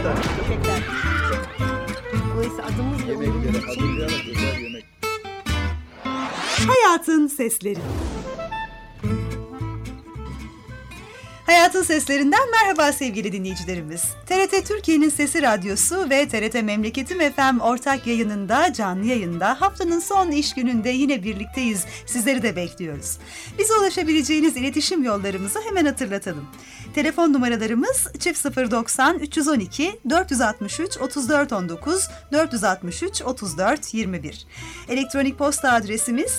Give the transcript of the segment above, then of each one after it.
Teşekkürler. Dolayısıyla adımız da Yemeklere hazırlayarak özel yemek. Hayatın Sesleri. Hayatın Seslerinden merhaba sevgili dinleyicilerimiz. TRT Türkiye'nin Sesi Radyosu ve TRT Memleketim FM ortak yayınında, canlı yayında haftanın son iş gününde yine birlikteyiz. Sizleri de bekliyoruz. Bize ulaşabileceğiniz iletişim yollarımızı hemen hatırlatalım. Telefon numaralarımız 090 312 463 34 19 463 34 21. Elektronik posta adresimiz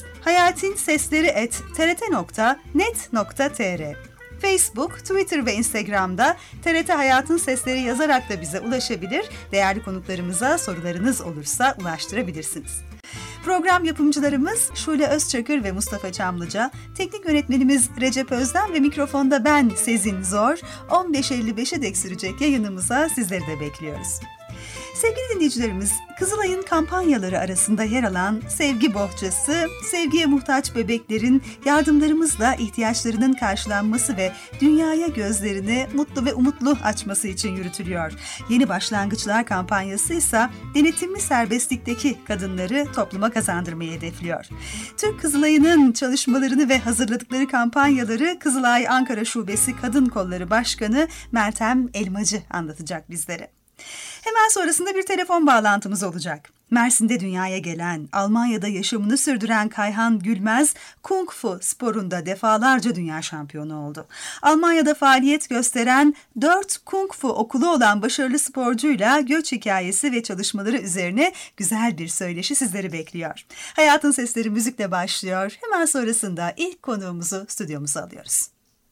hayatinsesleri@trt.net.tr. Facebook, Twitter ve Instagram'da TRT Hayatın Sesleri yazarak da bize ulaşabilir, değerli konuklarımıza sorularınız olursa ulaştırabilirsiniz. Program yapımcılarımız Şule Özçakır ve Mustafa Çamlıca, teknik yönetmenimiz Recep Özden ve mikrofonda ben Sezin Zor, 15.55'e dek sürecek yayınımıza sizleri de bekliyoruz. Sevgili dinleyicilerimiz, Kızılay'ın kampanyaları arasında yer alan Sevgi Bohçası, sevgiye muhtaç bebeklerin yardımlarımızla ihtiyaçlarının karşılanması ve dünyaya gözlerini mutlu ve umutlu açması için yürütülüyor. Yeni Başlangıçlar kampanyası ise denetimli serbestlikteki kadınları topluma kazandırmayı hedefliyor. Türk Kızılay'ın çalışmalarını ve hazırladıkları kampanyaları Kızılay Ankara Şubesi Kadın Kolları Başkanı Meltem Elmacı anlatacak bizlere. Hemen sonrasında bir telefon bağlantımız olacak. Mersin'de dünyaya gelen, Almanya'da yaşamını sürdüren Kayhan Gülmez, Kung Fu sporunda defalarca dünya şampiyonu oldu. Almanya'da faaliyet gösteren 4 Kung Fu okulu olan başarılı sporcuyla göç hikayesi ve çalışmaları üzerine güzel bir söyleşi sizleri bekliyor. Hayatın Sesleri müzikle başlıyor. Hemen sonrasında ilk konuğumuzu stüdyomuza alıyoruz.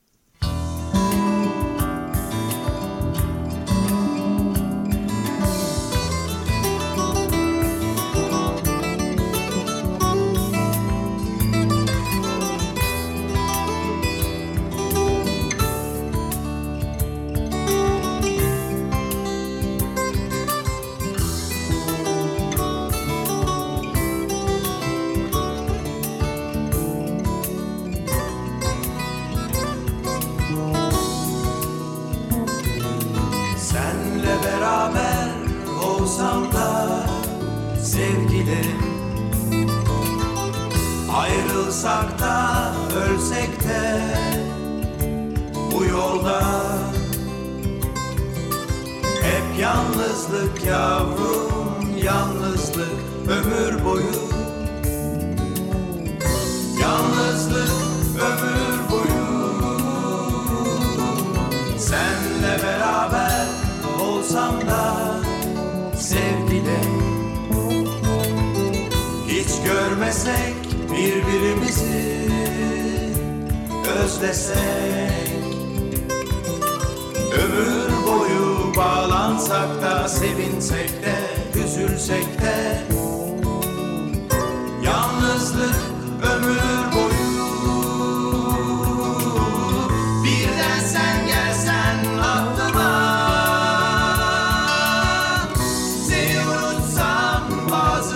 Ayrılsak da ölsek de bu yolda hep yalnızlık yavrum, yalnızlık ömür boyu, yalnızlık ömür boyu. Senle beraber olsam da sevgilim, hiç görmesek birbirimizi, özlesek, ömür boyu bağlansak da sevinsek de üzülsek de, yalnızlık ömür boyu. Birden sen gelsen aklıma, seni unutsam bazı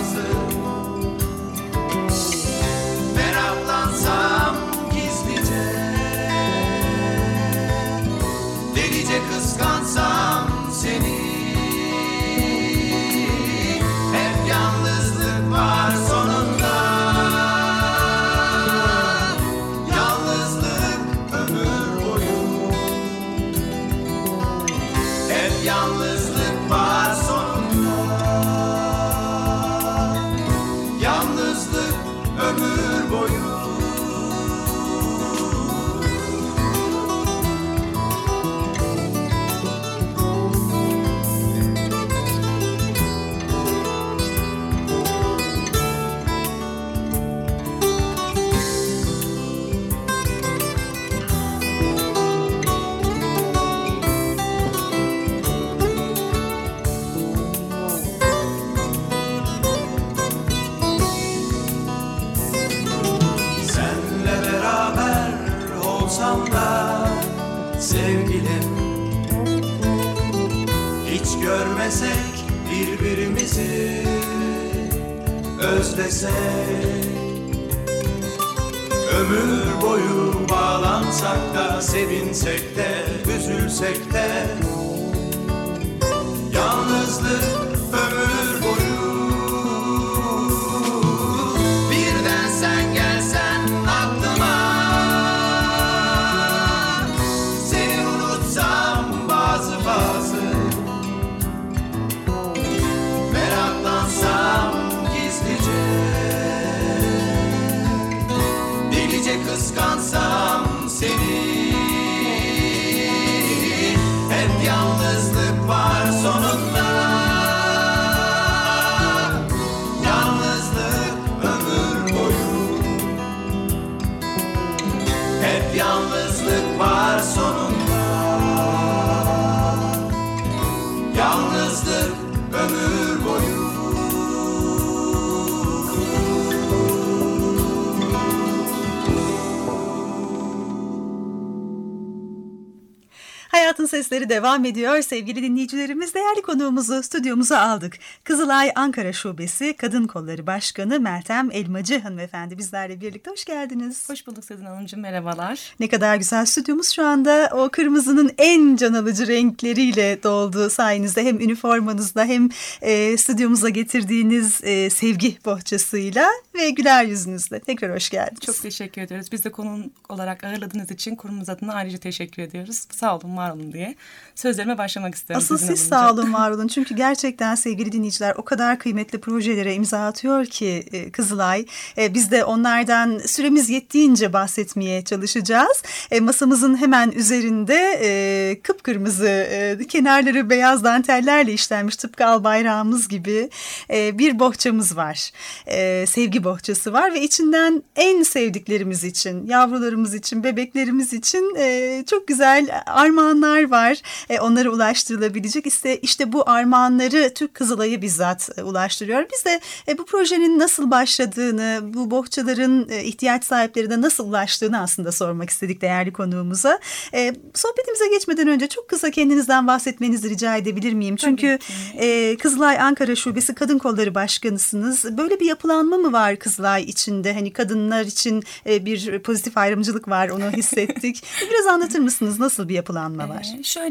meraklansam gizlice, delice kıskansam seni, hep yalnızlık var sonunda, yalnızlık ömür boyu, hep yalnızlık var sonunda, yalnızlık ömür boyu. Sevgilim, hiç görmesek birbirimizi, özlesek, ömür boyu bağlansak da sevinsek de üzülsek de, yalnızlık ömür boyu. Birden sen gelsen aklıma, seni unutsam bazı meraklansam gizlice, delice kıskansam seni. Hep yalnızlık var sonunda, yalnızlık ömür boyu. Hep yalnızlık var sonunda, yalnızlık ömür boyu. Hayatın Sesleri devam ediyor. Sevgili dinleyicilerimiz, değerli konuğumuzu stüdyomuza aldık. Kızılay Ankara Şubesi Kadın Kolları Başkanı Meltem Elmacı hanımefendi bizlerle birlikte. Hoş geldiniz. Hoş bulduk Sezin Hanımcığım, merhabalar. Ne kadar güzel, stüdyomuz şu anda o kırmızının en can alıcı renkleriyle doldu sayenizde. Hem üniformanızla hem stüdyomuza getirdiğiniz sevgi bohçasıyla ve güler yüzünüzle. Tekrar hoş geldiniz. Çok teşekkür ediyoruz. Biz de konuk olarak ağırladığınız için kurumumuz adına ayrıca teşekkür ediyoruz. Sağ olun, var olun diye sözlerime başlamak isterim. Asıl siz sağ olun, var olun. Çünkü gerçekten sevgili dinleyiciler, o kadar kıymetli projelere imza atıyor ki Kızılay. Biz de onlardan süremiz yettiğince bahsetmeye çalışacağız. Masamızın hemen üzerinde kıpkırmızı, kenarları beyaz dantellerle işlenmiş, tıpkı al bayrağımız gibi bir bohçamız var. Sevgi bohçası var ve içinden en sevdiklerimiz için, yavrularımız için, bebeklerimiz için çok güzel armağanlar var. Onlara ulaştırılabilecek. İşte bu armağanları Türk Kızılay'ı bizzat ulaştırıyor. Biz de bu projenin nasıl başladığını, bu bohçaların ihtiyaç sahiplerine nasıl ulaştığını aslında sormak istedik değerli konuğumuza. Sohbetimize geçmeden önce çok kısa kendinizden bahsetmenizi rica edebilir miyim? Çünkü Kızılay Ankara Şubesi Kadın Kolları Başkanısınız. Böyle bir yapılanma mı var Kızılay içinde? Hani kadınlar için bir pozitif ayrımcılık var, onu hissettik. Biraz anlatır mısınız? Nasıl bir yapılanma var?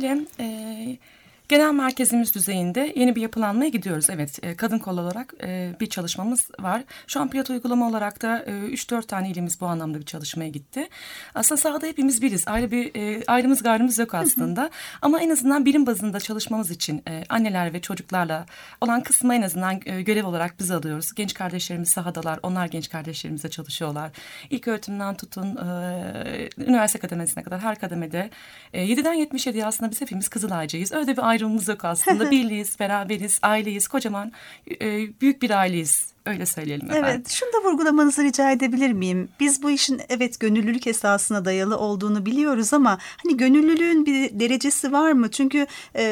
Genel merkezimiz düzeyinde yeni bir yapılanmaya gidiyoruz. Evet, kadın kol olarak bir çalışmamız var. Şu an pilot uygulama olarak da 3-4 tane ilimiz bu anlamda bir çalışmaya gitti. Aslında sahada hepimiz biriz. Ayrı bir ayrımız gayrımız yok aslında. Ama en azından birim bazında çalışmamız için anneler ve çocuklarla olan kısmı en azından görev olarak biz alıyoruz. Genç kardeşlerimiz sahadalar. Onlar genç kardeşlerimizle çalışıyorlar. İlk öğretimden tutun üniversite kademesine kadar her kademede 7'den 77'ye aslında biz hepimiz Kızılaycıyız. Öyle bir ayrımımız yok aslında. Birliğiz, beraberiz, aileyiz, kocaman büyük bir aileyiz. Öyle söyleyelim efendim. Evet, şunu da vurgulamanızı rica edebilir miyim? Biz bu işin evet gönüllülük esasına dayalı olduğunu biliyoruz ama hani gönüllülüğün bir derecesi var mı? Çünkü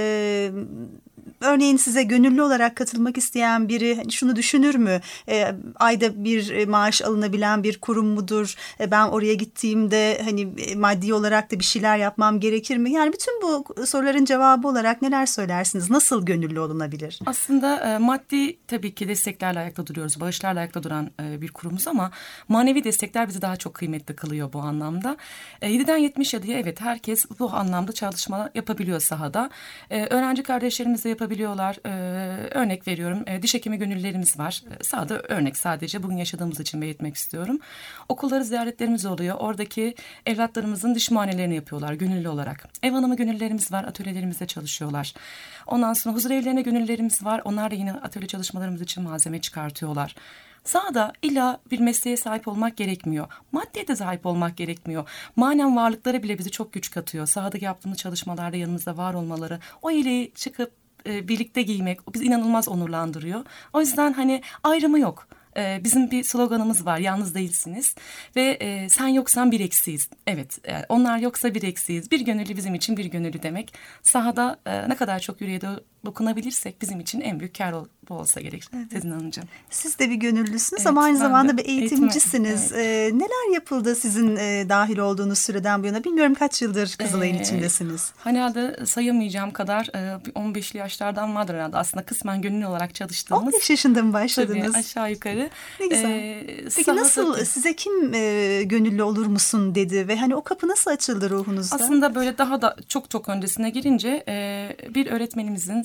örneğin size gönüllü olarak katılmak isteyen biri hani şunu düşünür mü? Ayda bir maaş alınabilen bir kurum mudur? Ben oraya gittiğimde hani maddi olarak da bir şeyler yapmam gerekir mi? Yani bütün bu soruların cevabı olarak neler söylersiniz? Nasıl gönüllü olunabilir? Aslında maddi tabii ki desteklerle ayakta duruyoruz. Bağışlarla ayakta duran bir kurumuz ama manevi destekler bizi daha çok kıymetli kılıyor bu anlamda. 7'den 77'ye evet herkes bu anlamda çalışma yapabiliyor sahada. Öğrenci kardeşlerimiz de yapabiliyorlar. Örnek veriyorum, diş hekimi gönüllülerimiz var. Sahada örnek sadece bugün yaşadığımız için belirtmek istiyorum. Okulları ziyaretlerimiz oluyor. Oradaki evlatlarımızın diş muayenelerini yapıyorlar gönüllü olarak. Ev hanımı gönüllülerimiz var. Atölyelerimizde çalışıyorlar. Ondan sonra huzur evlerine gönüllülerimiz var. Onlar da yine atölye çalışmalarımız için malzeme çıkartıyorlar. Sahada illa bir mesleğe sahip olmak gerekmiyor. Maddeye de sahip olmak gerekmiyor. Manen varlıkları bile bizi çok güç katıyor. Sahada yaptığımız çalışmalarda yanımızda var olmaları, o yeleği çıkıp birlikte giymek bizi inanılmaz onurlandırıyor. O yüzden hani ayrımı yok. Bizim bir sloganımız var, yalnız değilsiniz ve sen yoksan bir eksiyiz. Evet, onlar yoksa bir eksiyiz. Bir gönüllü bizim için bir gönüllü demek. Sahada ne kadar çok yüreğe dokunabilirsek bizim için en büyük kar bu olsa gerek. Evet. Sezin Hanımcığım. Siz de bir gönüllüsünüz ama aynı zamanda bir eğitimcisiniz. Evet. Neler yapıldı sizin dahil olduğunuz süreden bu yana? Bilmiyorum kaç yıldır Kızılay'ın içindesiniz? Herhalde sayamayacağım kadar 15'li yaşlardan vardır herhalde. Aslında kısmen gönüllü olarak çalıştığımız. 15 yaşında mı başladınız? Tabii aşağı yukarı. Ne güzel. Peki nasıl size kim gönüllü olur musun dedi ve hani o kapı nasıl açıldı ruhunuzda? Aslında böyle daha da çok öncesine girince bir öğretmenimizin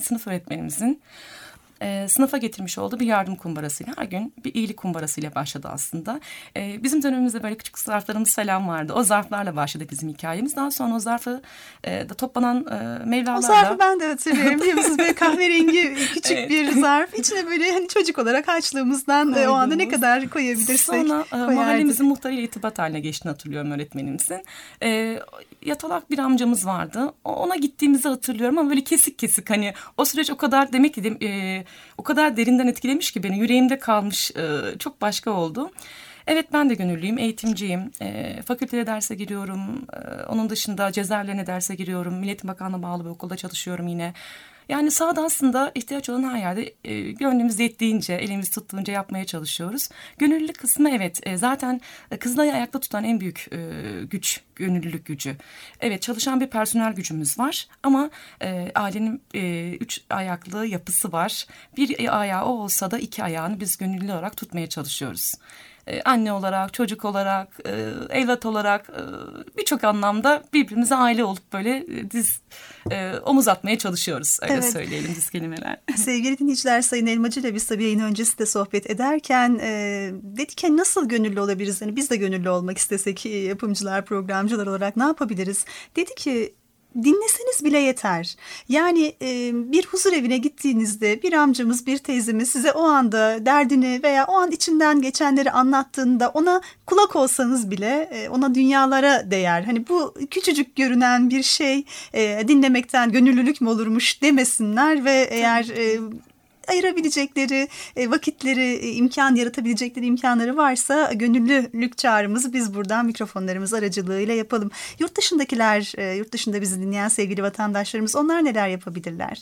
sınıf öğretmenimizin sınıfa getirmiş olduğu bir yardım kumbarasıyla, her gün bir iyilik kumbarasıyla başladı aslında. Bizim dönemimizde böyle küçük zarflarımız falan vardı. O zarflarla başladı bizim hikayemiz. Daha sonra o zarfı da toplanan mevlalarla... O zarfı ben de hatırlıyorum. Biliyor musunuz? Böyle kahverengi küçük bir zarf. İçine böyle hani çocuk olarak harçlığımızdan o anda ne kadar koyabilirsek sonra koyardık. mahallemizin muhtarıyla irtibat haline geçtiğini hatırlıyorum öğretmenimizin. Yatalak bir amcamız vardı. Ona gittiğimizi hatırlıyorum ama böyle kesik kesik, hani o süreç o kadar demek ki o kadar derinden etkilemiş ki beni, yüreğimde kalmış, çok başka oldu. Evet, ben de gönüllüyüm, eğitimciyim. Fakültede derse giriyorum. Onun dışında cezaevlerine derse giriyorum. Milli Bakanlığı'na bağlı bir okulda çalışıyorum yine. Yani sahada aslında ihtiyaç olan her yerde gönlümüz yettiğince, elimiz tuttuğunca yapmaya çalışıyoruz. Gönüllülük kısmı evet, zaten Kızılay'ı ayakta tutan en büyük güç, gönüllülük gücü. Evet, çalışan bir personel gücümüz var ama ailenin 3 ayaklı yapısı var. Bir ayağı o olsa da 2 ayağını biz gönüllü olarak tutmaya çalışıyoruz. Anne olarak, çocuk olarak, evlat olarak birçok anlamda birbirimize aile olup böyle omuz atmaya çalışıyoruz. Öyle söyleyelim düz kelimeler. Sevgili dinleyiciler, Sayın Elmacı ile biz tabii yayın öncesi de sohbet ederken dedik ki nasıl gönüllü olabiliriz? Yani biz de gönüllü olmak istesek yapımcılar, programcılar olarak ne yapabiliriz? Dedi ki dinleseniz bile yeter. Yani bir huzur evine gittiğinizde bir amcamız, bir teyzemiz size o anda derdini veya o an içinden geçenleri anlattığında ona kulak olsanız bile ona dünyalara değer. Hani bu küçücük görünen bir şey dinlemekten gönüllülük mü olurmuş demesinler ve eğer ayırabilecekleri vakitleri, imkan yaratabilecekleri imkanları varsa gönüllülük çağrımızı biz buradan mikrofonlarımız aracılığıyla yapalım. Yurt dışında bizi dinleyen sevgili vatandaşlarımız, onlar neler yapabilirler?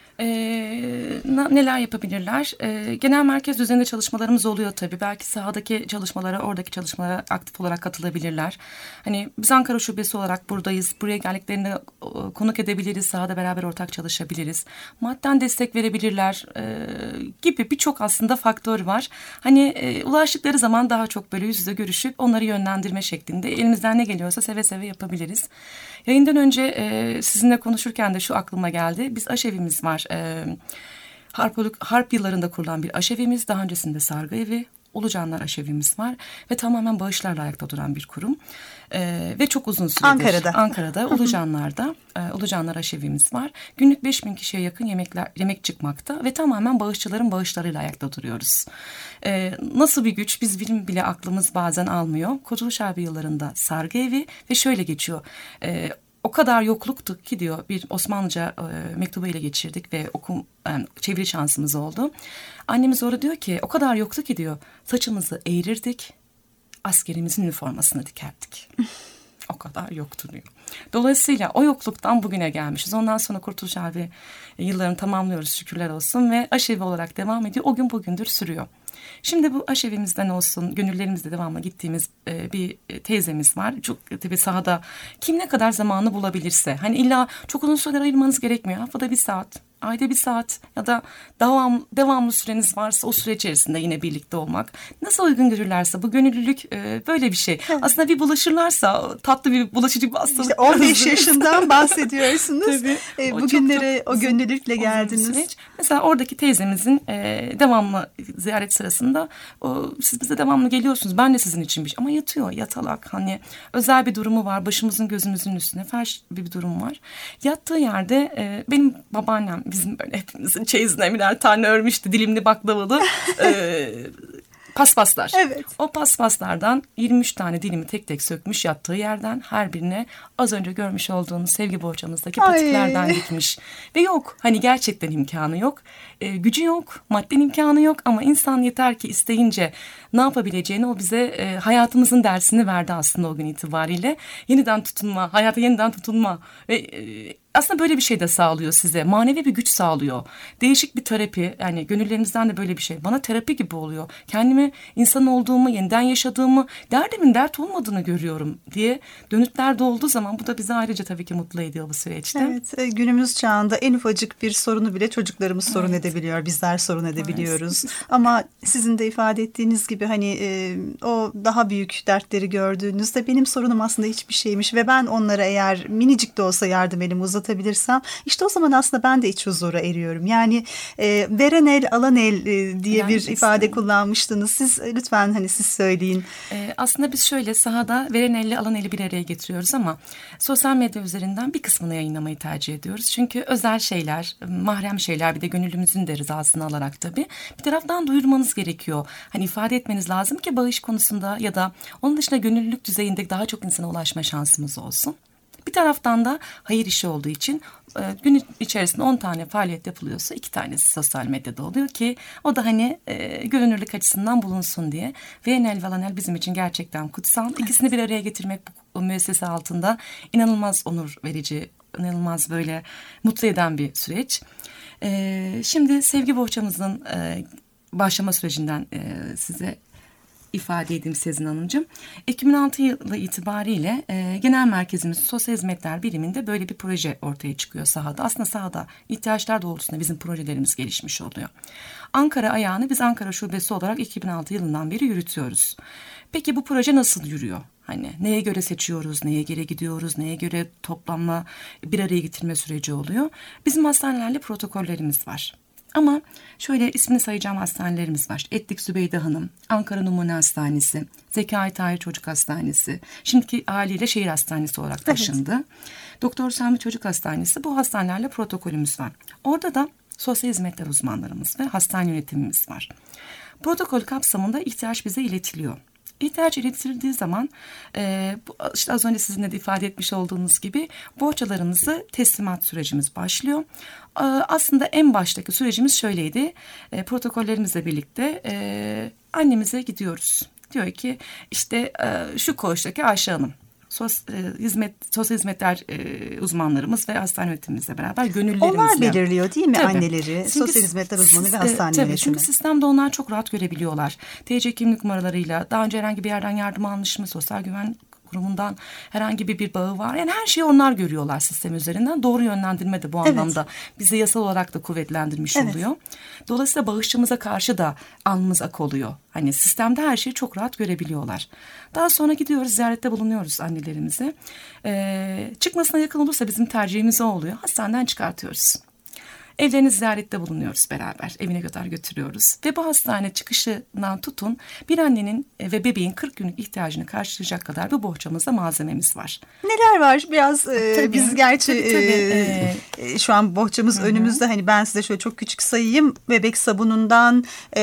Neler yapabilirler? Genel merkez düzeninde çalışmalarımız oluyor tabii. Belki sahadaki çalışmalara, oradaki çalışmalara aktif olarak katılabilirler. Hani biz Ankara Şubesi olarak buradayız. Buraya geldiklerinde konuk edebiliriz. Sahada beraber ortak çalışabiliriz. Madden destek verebilirler gibi birçok aslında faktör var. Hani ulaştıkları zaman daha çok böyle yüz yüze görüşüp onları yönlendirme şeklinde elimizden ne geliyorsa seve seve yapabiliriz. Yayından önce sizinle konuşurken de şu aklıma geldi. Biz aşevimiz var. Harp yıllarında kurulan bir aşevimiz. Daha öncesinde Sargı Evi, Ulucanlar aşevimiz var. Ve tamamen bağışlarla ayakta duran bir kurum. Ve çok uzun süredir. Ankara'da Ulucanlar'da Ulucanlar aşevimiz var. Günlük 5.000 kişiye yakın yemek çıkmakta. Ve tamamen bağışçıların bağışlarıyla ayakta duruyoruz. Nasıl bir güç, biz bile aklımız bazen almıyor. Kurtuluş Harbi yıllarında Sargı Evi ve şöyle geçiyor. O kadar yokluktu ki diyor, bir Osmanlıca mektubu ile geçirdik ve çeviri şansımız oldu. Annemiz orada diyor ki o kadar yoktu ki diyor, saçımızı eğirirdik, askerimizin üniformasını dikerdik. O kadar yoktu diyor. Dolayısıyla o yokluktan bugüne gelmişiz. Ondan sonra Kurtuluş Harbi yıllarını tamamlıyoruz, şükürler olsun, ve aşevi olarak devam ediyor. O gün bugündür sürüyor. Şimdi bu aşevimizden olsun, gönüllerimizde devamlı gittiğimiz bir teyzemiz var. Çok tabii sahada kim ne kadar zamanı bulabilirse. Hani illa çok uzun süreler ayırmanız gerekmiyor. Haftada 1 saat, ayda 1 saat ya da devamlı süreniz varsa o süre içerisinde yine birlikte olmak. Nasıl uygun görürlerse, bu gönüllülük böyle bir şey. Evet. Aslında bir bulaşırlarsa tatlı bir bulaşıcı bir hastalık. İşte 15 yaşından bahsediyorsunuz. Tabii. Bugünlere o gönüllülükle geldiniz. Mesela oradaki teyzemizin devamlı ziyaret sırasında siz bize devamlı geliyorsunuz. Ben de sizin için bir şey. Ama yatıyor, yatalak. Hani özel bir durumu var. Başımızın gözümüzün üstüne felç bir durum var. Yattığı yerde benim babaannem bizim böyle hepimizin çeyizine birer tane örmüştü, dilimli baklavalı paspaslar. Evet. O paspaslardan 23 tane dilimi tek tek sökmüş, yattığı yerden her birine az önce görmüş olduğunuz sevgi bohçamızdaki patiklerden dikmiş. Ve yok, hani gerçekten imkanı yok. Gücü yok, madden imkanı yok ama insan yeter ki isteyince ne yapabileceğini, o bize hayatımızın dersini verdi aslında o gün itibariyle. Yeniden tutunma, hayata yeniden tutunma ve aslında böyle bir şey de sağlıyor size. Manevi bir güç sağlıyor. Değişik bir terapi. Yani gönüllerimizden de böyle bir şey. Bana terapi gibi oluyor. Kendimi insan olduğumu, yeniden yaşadığımı, derdimin dert olmadığını görüyorum diye dönütlerde olduğu zaman bu da bizi ayrıca tabii ki mutlu ediyor bu süreçte. Evet, günümüz çağında en ufacık bir sorunu bile çocuklarımız sorun edebiliyor. Bizler sorun edebiliyoruz. Ama sizin de ifade ettiğiniz gibi hani o daha büyük dertleri gördüğünüzde benim sorunum aslında hiçbir şeymiş ve ben onlara eğer minicik de olsa yardım elimi uzatıyorum uzatabilirsem işte o zaman aslında ben de iç huzura eriyorum. Yani veren el alan el diye bir ifade kullanmıştınız. Siz lütfen hani siz söyleyin. Aslında biz şöyle sahada veren elle alan eli bir araya getiriyoruz ama sosyal medya üzerinden bir kısmını yayınlamayı tercih ediyoruz. Çünkü özel şeyler, mahrem şeyler, bir de gönüllümüzün de rızasını alarak tabii bir taraftan duyurmanız gerekiyor. Hani ifade etmeniz lazım ki bağış konusunda ya da onun dışında gönüllülük düzeyinde daha çok insana ulaşma şansımız olsun. Bir taraftan da hayır işi olduğu için gün içerisinde 10 tane faaliyet yapılıyorsa 2 tanesi sosyal medyada oluyor ki o da hani görünürlük açısından bulunsun diye. VNL ve Alanel bizim için gerçekten kutsal. İkisini bir araya getirmek bu müessese altında inanılmaz onur verici, inanılmaz böyle mutlu eden bir süreç. Şimdi sevgi bohçamızın başlama sürecinden size ifade edeyim Sezin Hanımcığım. 2006 yılı itibariyle genel merkezimiz Sosyal Hizmetler Biriminde böyle bir proje ortaya çıkıyor sahada. Aslında sahada ihtiyaçlar doğrultusunda bizim projelerimiz gelişmiş oluyor. Ankara ayağını biz Ankara Şubesi olarak 2006 yılından beri yürütüyoruz. Peki bu proje nasıl yürüyor? Hani neye göre seçiyoruz, neye göre gidiyoruz, neye göre toplanma, bir araya getirme süreci oluyor. Bizim hastanelerle protokollerimiz var. Ama şöyle ismini sayacağım hastanelerimiz var. Etlik Zübeyde Hanım, Ankara Numune Hastanesi, Zekai Tahir Çocuk Hastanesi, şimdiki haliyle şehir hastanesi olarak taşındı. Evet. Doktor Sami Çocuk Hastanesi, bu hastanelerle protokolümüz var. Orada da sosyal hizmetler uzmanlarımız ve hastane yönetimimiz var. Protokol kapsamında ihtiyaç bize iletiliyor. İhtiyaç iletildiği zaman işte az önce sizin de ifade etmiş olduğunuz gibi bohçalarımızı teslimat sürecimiz başlıyor. Aslında en baştaki sürecimiz şöyleydi. Protokollerimizle birlikte annemize gidiyoruz. Diyor ki işte şu koğuştaki Ayşe Hanım. Sosyal hizmetler uzmanlarımız ve hastane yönetimimizle beraber gönüllülerimizle. Onlar belirliyor değil mi tabii. Anneleri, sosyal hizmetler uzmanı ve hastane yönetimi. Çünkü sistemde onlar çok rahat görebiliyorlar. TC kimlik numaralarıyla daha önce herhangi bir yerden yardım almış mı, sosyal güven kurumundan herhangi bir bağı var. Yani her şeyi onlar görüyorlar sistem üzerinden. Doğru yönlendirme de bu anlamda bize yasal olarak da kuvvetlendirmiş oluyor. Dolayısıyla bağışçımıza karşı da alnımız ak oluyor. Hani sistemde her şeyi çok rahat görebiliyorlar. Daha sonra gidiyoruz, ziyarette bulunuyoruz annelerimize. Çıkmasına yakın olursa bizim tercihimiz o oluyor. Hastaneden çıkartıyoruz. Evlerini ziyarette bulunuyoruz beraber. Evine kadar götürüyoruz. Ve bu hastane çıkışından tutun bir annenin ve bebeğin 40 günlük ihtiyacını karşılayacak kadar bir bohçamızda malzememiz var. Neler var? Biraz biz gerçi şu an bohçamız önümüzde. Hani ben size şöyle çok küçük sayayım. Bebek sabunundan,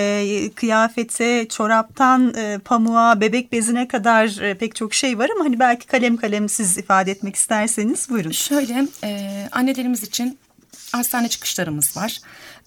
kıyafete, çoraptan, pamuğa, bebek bezine kadar pek çok şey var ama hani belki kalem kalem siz ifade etmek isterseniz buyurun. Şöyle annelerimiz için hastane çıkışlarımız var.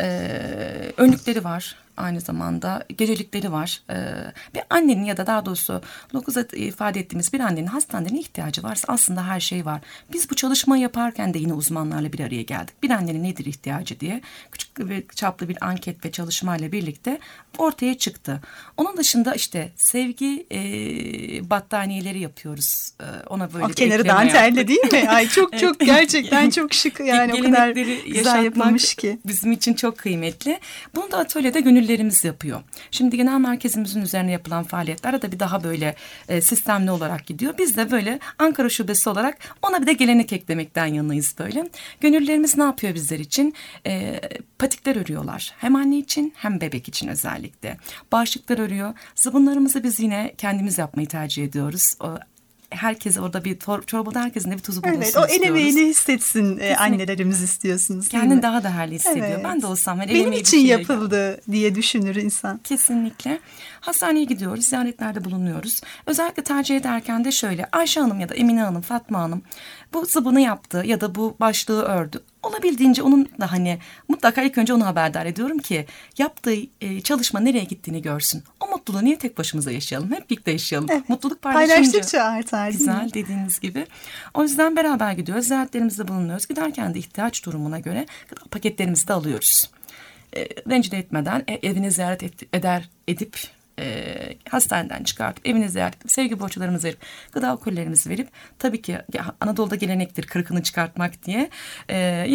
Önlükleri var. Aynı zamanda gecelikleri var. Bir annenin ya da daha doğrusu 9'a ifade ettiğimiz bir annenin hastaneye ihtiyacı varsa aslında her şey var. Biz bu çalışmayı yaparken de yine uzmanlarla bir araya geldik. Bir annenin nedir ihtiyacı diye küçük bir çaplı bir anket ve çalışmayla birlikte ortaya çıktı. Onun dışında işte sevgi battaniyeleri yapıyoruz. Ona böyle kenarı dantelli değil mi? Ay çok çok gerçekten çok şık yani o kadar güzel yapılmış ki. Bizim için çok kıymetli. Bunu da atölyede gönüllerimiz yapıyor. Şimdi genel merkezimizin üzerine yapılan faaliyetler de bir daha böyle sistemli olarak gidiyor. Biz de böyle Ankara Şubesi olarak ona bir de gelenek eklemekten yanayız böyle. Gönüllerimiz ne yapıyor bizler için? Patikler örüyorlar. Hem anne için hem bebek için özellikle. Bağışıklar örüyor. Zıbınlarımızı biz yine kendimiz yapmayı tercih ediyoruz. Herkes orada bir çorbada herkesin de bir tuzu bulunsun istiyoruz. Evet, o el emeğini hissetsin annelerimiz istiyorsunuz. Kendini daha değerli hissediyor. Evet. Ben de olsam benim için yapıldı diye düşünür insan. Kesinlikle. Hastaneye gidiyoruz, ziyaretlerde bulunuyoruz. Özellikle tercih ederken de şöyle Ayşe Hanım ya da Emine Hanım, Fatma Hanım bu zıbını yaptı ya da bu başlığı ördü. Olabildiğince onun da hani mutlaka ilk önce onu haberdar ediyorum ki yaptığı çalışma nereye gittiğini görsün. O mutluluğu niye tek başımıza yaşayalım? Hep birlikte yaşayalım. Evet. Mutluluk paylaştıkça artar. Güzel dediğiniz gibi. O yüzden beraber gidiyoruz. Ziyaretlerimizde bulunuyoruz. Giderken de ihtiyaç durumuna göre paketlerimizi de alıyoruz. Rencide etmeden evine ziyaret edip hastaneden çıkartıp evine ziyaret edip sevgi borçlarımızı verip gıda kollerimizi verip tabii ki Anadolu'da gelenektir kırkını çıkartmak diye yine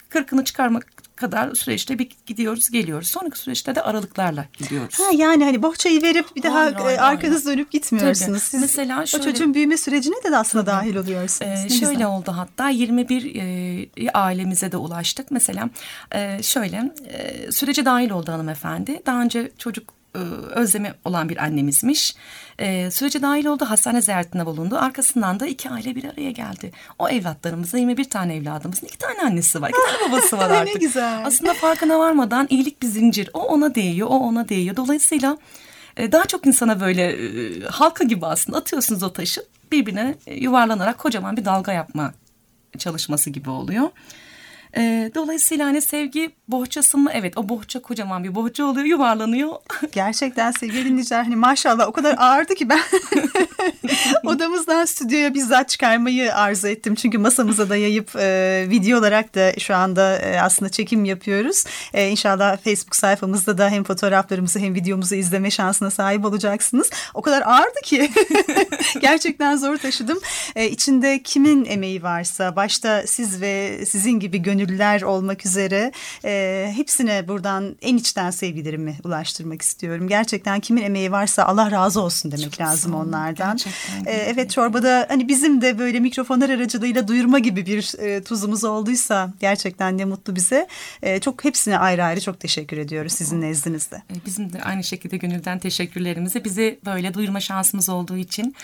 40'ını çıkarmak kadar süreçte bir gidiyoruz geliyoruz. Sonraki süreçte de aralıklarla gidiyoruz. Yani hani bohçayı verip bir daha Hayır. arkanız dönüp gitmiyorsunuz. Tabii. Siz mesela şöyle, o çocuğun büyüme sürecine de aslında dahil oluyorsunuz. Ne şöyle güzel. oldu hatta 21 ailemize de ulaştık. Mesela sürece dahil oldu hanımefendi. Daha önce çocuk özlemi olan bir annemizmiş. Sürece dahil oldu, hastane ziyaretinde bulundu. Arkasından da 2 aile bir araya geldi. O evlatlarımızın 21 tane evladımızın 2 tane annesi var, 2 tane babası var artık. Ne güzel. Aslında farkına varmadan iyilik bir zincir. O ona değiyor, o ona değiyor. Dolayısıyla daha çok insana böyle halka gibi aslında atıyorsunuz o taşı, birbirine yuvarlanarak kocaman bir dalga yapma çalışması gibi oluyor. Dolayısıyla hani sevgi bohçası mı? Evet, o bohça kocaman bir bohça oluyor, yuvarlanıyor. Gerçekten sevgili dinleyiciler, hani maşallah o kadar ağırdı ki ben odamızdan stüdyoya bizzat çıkarmayı arzu ettim. Çünkü masamıza da yayıp video olarak da şu anda aslında çekim yapıyoruz. İnşallah Facebook sayfamızda da hem fotoğraflarımızı hem videomuzu izleme şansına sahip olacaksınız. O kadar ağırdı ki gerçekten zor taşıdım. İçinde kimin emeği varsa, başta siz ve sizin gibi gönüllüler olmak üzere hepsine buradan en içten sevgilerimi ulaştırmak istiyorum. Gerçekten kimin emeği varsa Allah razı olsun demek Çok lazım sağ olun. onlardan. Evet, çorbada hani bizim de böyle mikrofonlar aracılığıyla duyurma gibi bir tuzumuz olduysa gerçekten ne mutlu bize. Çok hepsine ayrı ayrı çok teşekkür ediyoruz sizin nezdinizde. Bizim de aynı şekilde gönülden teşekkürlerimizi bize böyle duyurma şansımız olduğu için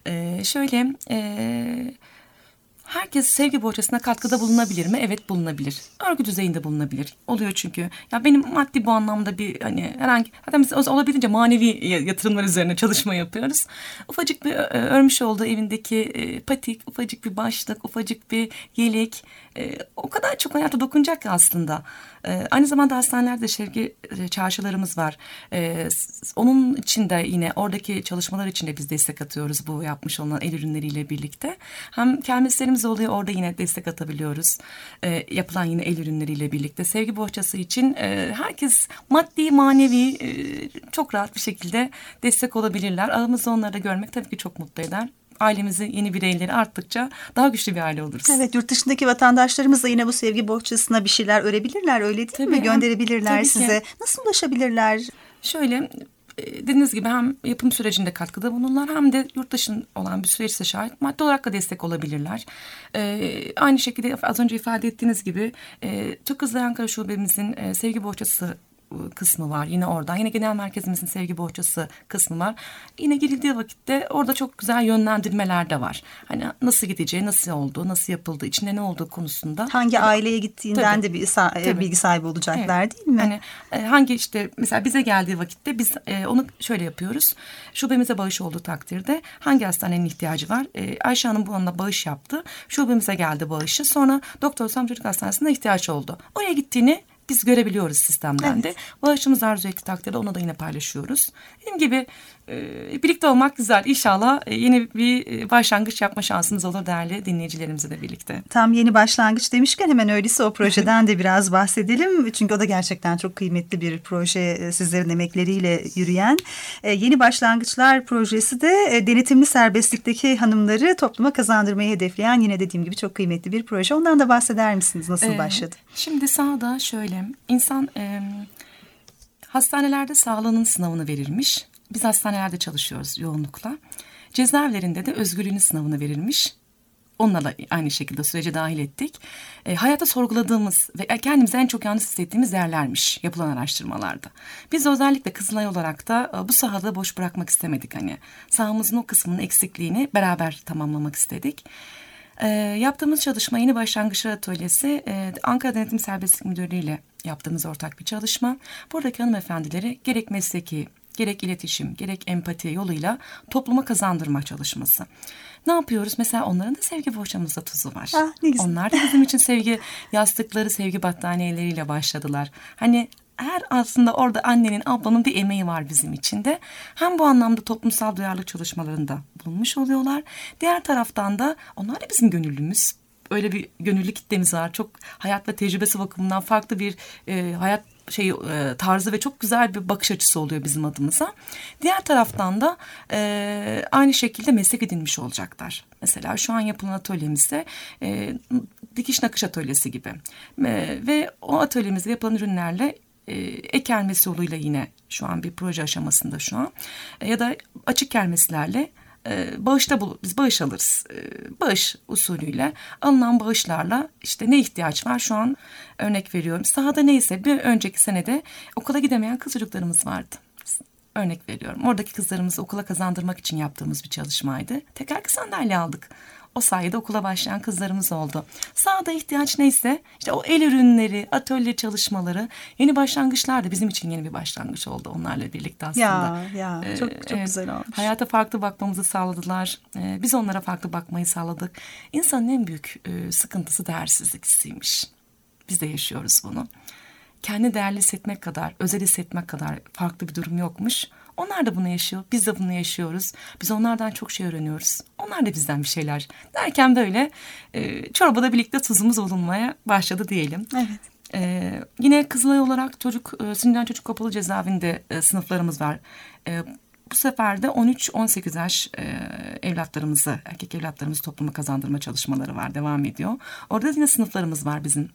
herkes sevgi bohçasına katkıda bulunabilir mi? Evet, bulunabilir. Örgü düzeyinde bulunabilir. Oluyor çünkü. Ya benim maddi bu anlamda bir hani herhangi, hatta biz olabildiğince manevi yatırımlar üzerine çalışma yapıyoruz. Ufacık bir örmüş olduğu evindeki patik, ufacık bir başlık, ufacık bir yelek o kadar çok hayata dokunacak ki aslında. Aynı zamanda hastanelerde sevgi çarşılarımız var. Onun için de yine oradaki çalışmalar için de biz destek atıyoruz bu yapmış olan el ürünleriyle birlikte. Hem kermeslerimiz oluyor, orada yine destek atabiliyoruz. Yapılan yine el ürünleriyle birlikte. Sevgi bohçası için herkes maddi, manevi çok rahat bir şekilde destek olabilirler. Aramızda onları da görmek tabii ki çok mutlu eder. Ailemizin yeni bireyleri arttıkça daha güçlü bir aile oluruz. Evet, yurt dışındaki vatandaşlarımız da yine bu sevgi bohçasına bir şeyler örebilirler, öyle değil tabii mi? Gönderebilirler tabii size. ki. Nasıl ulaşabilirler? Şöyle, dediğiniz gibi hem yapım sürecinde katkıda bulunurlar hem de yurt dışında olan bir süreçse şayet maddi olarak da destek olabilirler. Aynı şekilde az önce ifade ettiğiniz gibi Çok Hızlı Ankara Şubemizin sevgi bohçası kısmı var. Yine oradan. Yine genel merkezimizin sevgi bohçası kısmı var. Yine girildiği vakitte orada çok güzel yönlendirmeler de var. Hani nasıl gideceği, nasıl olduğu, nasıl yapıldığı, içinde ne olduğu konusunda. Hangi aileye gittiğinden Tabii. de bir bilgi sahibi olacaklar, Evet. değil mi? Hani hangi mesela bize geldiği vakitte biz onu şöyle yapıyoruz. Şubemize bağış olduğu takdirde hangi hastanenin ihtiyacı var? Ayşe Hanım bu anda bağış yaptı. Şubemize geldi bağışı. Sonra Doktor Sam Çocuk Hastanesi'nde ihtiyaç oldu. Oraya gittiğini biz görebiliyoruz sistemden de. Bağışımız arzu ettiği takdirde onu da yine paylaşıyoruz. Dediğim gibi birlikte olmak güzel. İnşallah yeni bir başlangıç yapma şansımız olur değerli dinleyicilerimizle de birlikte. Tam yeni başlangıç demişken hemen öyleyse o projeden de biraz bahsedelim. Çünkü o da gerçekten çok kıymetli bir proje, sizlerin emekleriyle yürüyen. Yeni Başlangıçlar projesi de denetimli serbestlikteki hanımları topluma kazandırmayı hedefleyen, yine dediğim gibi çok kıymetli bir proje. Ondan da bahseder misiniz? Nasıl başladı? Şimdi sahada şöyle, insan hastanelerde sağlığının sınavını verilmiş. Biz hastanelerde çalışıyoruz yoğunlukla. Cezaevlerinde de özgürlüğünün sınavını verilmiş. Onunla da aynı şekilde sürece dahil ettik. Hayatta sorguladığımız ve kendimizi en çok yalnız hissettiğimiz yerlermiş yapılan araştırmalarda. Biz özellikle Kızılay olarak da bu sahada boş bırakmak istemedik. Hani sahamızın o kısmının eksikliğini beraber tamamlamak istedik. Yaptığımız çalışma Yeni Başlangıçlar Atölyesi Ankara Denetim Serbestlik Müdürlüğü ile yaptığımız ortak bir çalışma. Buradaki hanımefendileri gerek mesleki, gerek iletişim, gerek empati yoluyla topluma kazandırma çalışması. Ne yapıyoruz? Mesela onların da sevgi bohçamızda tuzu var. Ne güzel. Onlar da bizim için sevgi yastıkları, sevgi battaniyeleriyle başladılar. Hani her aslında orada annenin, ablanın bir emeği var bizim için de. Hem bu anlamda toplumsal duyarlılık çalışmalarında bulunmuş oluyorlar. Diğer taraftan da onlar da bizim gönüllümüz. Öyle bir gönüllü kitlemiz var. Çok hayat ve tecrübesi bakımından farklı bir hayat tarzı ve çok güzel bir bakış açısı oluyor bizim adımıza. Diğer taraftan da aynı şekilde meslek edinmiş olacaklar. Mesela şu an yapılan atölyemizde dikiş nakış atölyesi gibi. Ve o atölyemizde yapılan ürünlerle ek kermesi yoluyla yine şu an bir proje aşamasında şu an. Ya da açık kermeslerle biz bağış alırız. Bağış usulüyle alınan bağışlarla işte ne ihtiyaç var şu an örnek veriyorum. Sahada neyse bir önceki senede okula gidemeyen kız çocuklarımız vardı. Örnek veriyorum. Oradaki kızlarımızı okula kazandırmak için yaptığımız bir çalışmaydı. Tekerlekli sandalye aldık. O sayede okula başlayan kızlarımız oldu. Sahada ihtiyaç neyse işte o el ürünleri, atölye çalışmaları, yeni başlangıçlar da bizim için yeni bir başlangıç oldu onlarla birlikte aslında. Çok güzel olmuş. Hayata farklı bakmamızı sağladılar. Biz onlara farklı bakmayı sağladık. İnsanın en büyük sıkıntısı değersizlik hissiymiş. Biz de yaşıyoruz bunu. Kendi değerli hissetmek kadar, özel hissetmek kadar farklı bir durum yokmuş. Onlar da bunu yaşıyor, biz de bunu yaşıyoruz. Biz onlardan çok şey öğreniyoruz. Onlar da bizden bir şeyler derken böyle çorbada birlikte tuzumuz olunmaya başladı diyelim. Evet. Yine Kızılay olarak Sincan Çocuk Kapalı Cezaevinde sınıflarımız var. Bu sefer de 13-18 yaş evlatlarımızı, erkek evlatlarımızı topluma kazandırma çalışmaları var, devam ediyor. Orada yine sınıflarımız var bizim.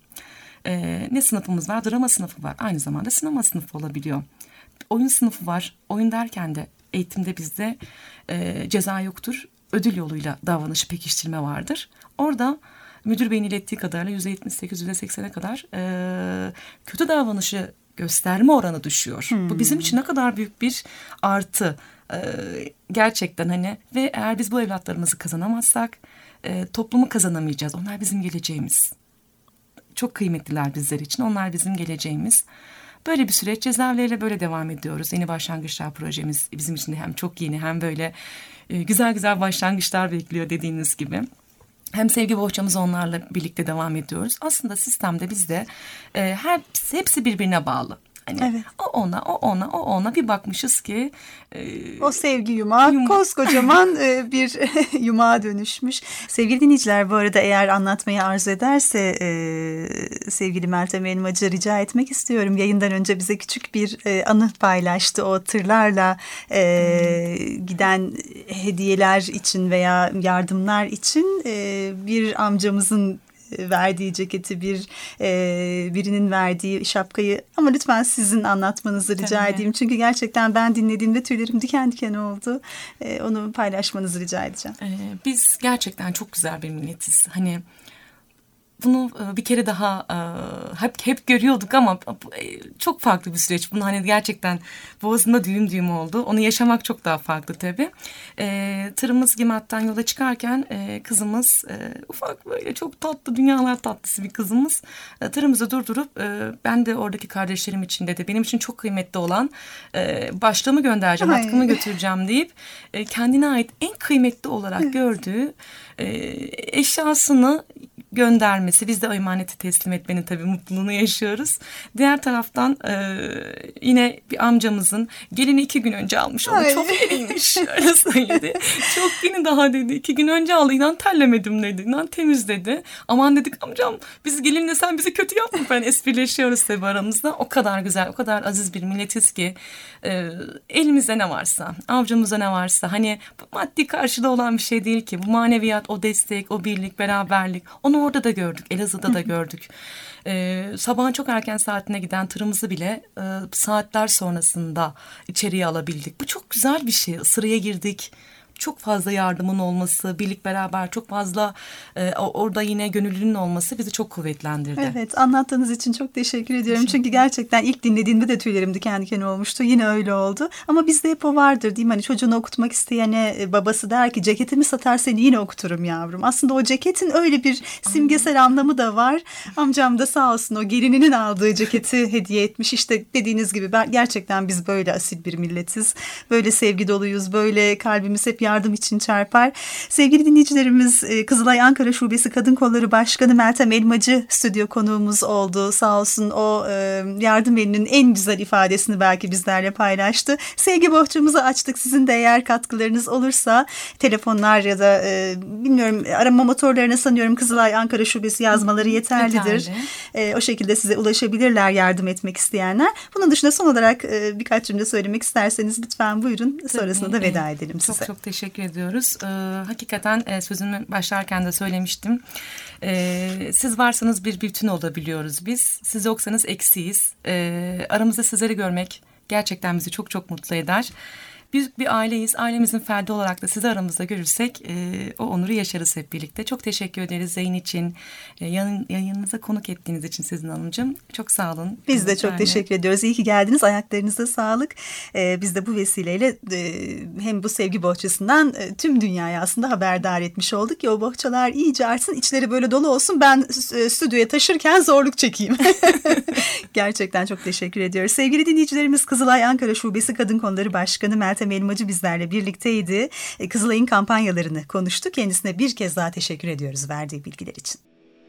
Ne sınıfımız var? Drama sınıfı var. Aynı zamanda sinema sınıfı olabiliyor. Oyun sınıfı var. Oyun derken de eğitimde bizde ceza yoktur. Ödül yoluyla davranışı pekiştirme vardır. Orada müdür beyin ilettiği kadarıyla %78-%80'e kadar kötü davranışı gösterme oranı düşüyor. Bu bizim için ne kadar büyük bir artı. Gerçekten hani ve eğer biz bu evlatlarımızı kazanamazsak toplumu kazanamayacağız. Onlar bizim geleceğimiz. Çok kıymetliler bizler için. Onlar bizim geleceğimiz. Böyle bir süreç cezaevleriyle böyle devam ediyoruz. Yeni başlangıçlar projemiz bizim için de hem çok yeni hem böyle güzel güzel başlangıçlar bekliyor dediğiniz gibi. Hem sevgi bohçamızı onlarla birlikte devam ediyoruz. Aslında sistemde bizde hepsi birbirine bağlı. Hani evet. O ona bir bakmışız ki o sevgi yumağı koskocaman bir yumağa dönüşmüş. Sevgili dinleyiciler, bu arada eğer anlatmayı arzu ederse sevgili Meltem Elmacı rica etmek istiyorum. Yayından önce bize küçük bir anı paylaştı. O tırlarla giden hediyeler için veya yardımlar için bir amcamızın verdiği ceketi, birinin verdiği şapkayı, ama lütfen sizin anlatmanızı rica edeyim. Çünkü gerçekten ben dinlediğimde tüylerim diken diken oldu. Onu paylaşmanızı rica edeceğim. Biz gerçekten çok güzel bir milletiz. Hani bunu bir kere daha hep görüyorduk ama çok farklı bir süreç. Bunu hani gerçekten boğazında düğüm düğüm oldu. Onu yaşamak çok daha farklı tabii. Tırımız Gimat'tan yola çıkarken kızımız ufak böyle çok tatlı, dünyalar tatlısı bir kızımız. Tırımızı durdurup ben de oradaki kardeşlerim için de benim için çok kıymetli olan başlığımı göndereceğim, atkımı götüreceğim deyip kendine ait en kıymetli olarak gördüğü eşyasını göndermesi, biz de o emaneti teslim etmenin tabii mutluluğunu yaşıyoruz. Diğer taraftan yine bir amcamızın gelini 2 gün önce almış. Onu çok yeniymiş. Öyle söyledi. Çok yeni daha dedi. 2 gün önce aldı. İnan terlemedim dedi. İnan temiz dedi. Aman dedik amcam biz gelinle sen bizi kötü yapma. Ben esprileşiyoruz tabii aramızda. O kadar güzel, o kadar aziz bir milletiz ki elimizde ne varsa, avcumuzda ne varsa, hani maddi karşılığı olan bir şey değil ki. Bu maneviyat, o destek, o birlik, beraberlik. Onu orada da gördük. Elazığ'da da gördük. Sabahın çok erken saatine giden tırımızı bile saatler sonrasında içeriye alabildik. Bu çok güzel bir şey. Sıraya girdik. Çok fazla yardımın olması, birlik beraber çok fazla orada yine gönüllünün olması bizi çok kuvvetlendirdi. Evet, anlattığınız için çok teşekkür ediyorum. Çünkü gerçekten ilk dinlediğimde de tüylerim diken diken olmuştu. Yine öyle oldu. Ama bizde hep o vardır değil mi? Hani çocuğunu okutmak isteyene babası der ki ceketimi satar seni yine okuturum yavrum. Aslında o ceketin öyle bir simgesel anlamı da var. Amcam da sağ olsun o gelininin aldığı ceketi hediye etmiş. İşte dediğiniz gibi gerçekten biz böyle asil bir milletiz. Böyle sevgi doluyuz. Böyle kalbimiz hep yardım için çarpar. Sevgili dinleyicilerimiz, Kızılay Ankara Şubesi Kadın Kolları Başkanı Meltem Elmacı stüdyo konuğumuz oldu. Sağ olsun o yardım elinin en güzel ifadesini belki bizlerle paylaştı. Sevgi bohçamızı açtık. Sizin de eğer katkılarınız olursa telefonlar ya da bilmiyorum arama motorlarına sanıyorum Kızılay Ankara Şubesi yazmaları yeterlidir. O şekilde size ulaşabilirler yardım etmek isteyenler. Bunun dışında son olarak birkaç cümle söylemek isterseniz lütfen buyurun. Sonrasında da veda edelim size. Çok teşekkür teşekkür ediyoruz. Hakikaten sözümü başlarken de söylemiştim. Siz varsanız bir bütün olabiliyoruz biz. Siz yoksanız eksiyiz. Aramızda sizleri görmek gerçekten bizi çok çok mutlu eder. Büyük bir aileyiz. Ailemizin ferdi olarak da sizi aramızda görürsek o onuru yaşarız hep birlikte. Çok teşekkür ederiz yayın için. Yayınınıza konuk ettiğiniz için Sezin Hanımcığım. Çok sağ olun. Biz de çok teşekkür ediyoruz. İyi ki geldiniz. Ayaklarınıza sağlık. Biz de bu vesileyle hem bu sevgi bohçasından tüm dünyaya aslında haberdar etmiş olduk ki o bohçalar iyice artsın, içleri böyle dolu olsun. Ben stüdyoya taşırken zorluk çekeyim. Gerçekten çok teşekkür ediyoruz. Sevgili dinleyicilerimiz, Kızılay Ankara Şubesi Kadın Konuları Başkanı Meltem Elmacı bizlerle birlikteydi. Kızılay'ın kampanyalarını konuştu. Kendisine bir kez daha teşekkür ediyoruz verdiği bilgiler için.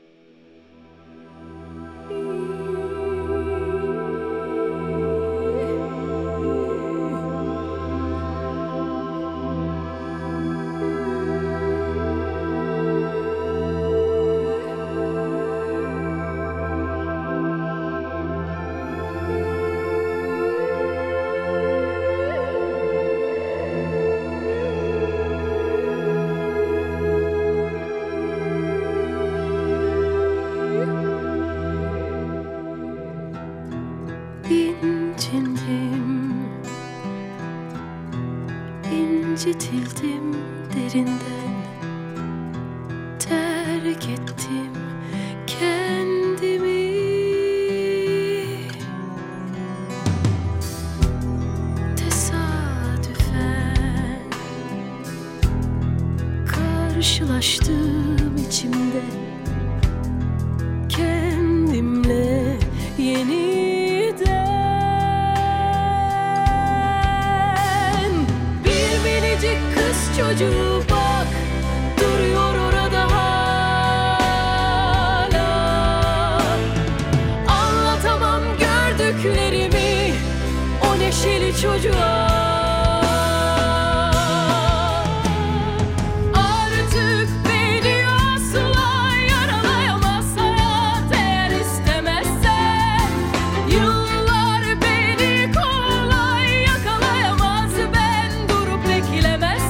İncitildim derinden, terk ettim kendimi. Tesadüfen karşılaştım içimde kendimle yeniden. Çocuğu bak, duruyor orada hala. Anlatamam gördüklerimi o neşeli çocuğa. Artık beni asla yaralayamaz hayat eğer istemezsen. Yıllar beni kolay yakalayamaz, ben durup beklemezsem.